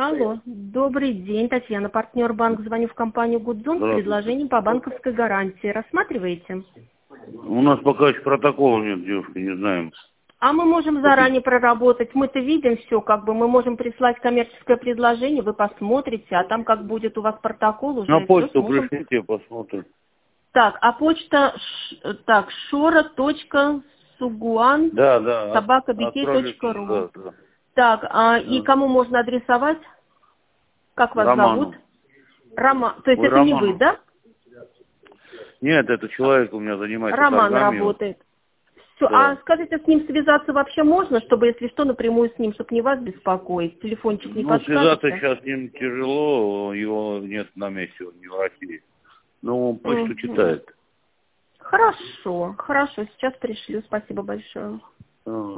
Алло, добрый день, Татьяна, партнер банк. Звоню в компанию Гудзон с предложением по банковской гарантии. Рассматриваете? У нас пока еще протокола нет, девушка, не знаем. А мы можем заранее проработать. Мы-то видим все, как бы мы можем прислать коммерческое предложение, вы посмотрите, а там как будет у вас протокол уже. На всё почту сможем. пришлите, посмотрим. Так, а почта так, shora.suguan Да. Отправлю, собакабикей.ру. да. Так, и кому можно адресовать? Как вас зовут? Роману. Роман. То есть Вы это не вы, Роману? да? Нет, это человек у меня занимается Роман торгами. работает. Все. А Да. скажите, с ним связаться вообще можно, чтобы, если что, напрямую с ним, чтобы не вас беспокоить? Телефончик не Ну, связаться подскажете? сейчас с ним тяжело, его нет на месте, он не в России. Но он почту Мгм. читает. Хорошо, сейчас пришлю. Спасибо большое.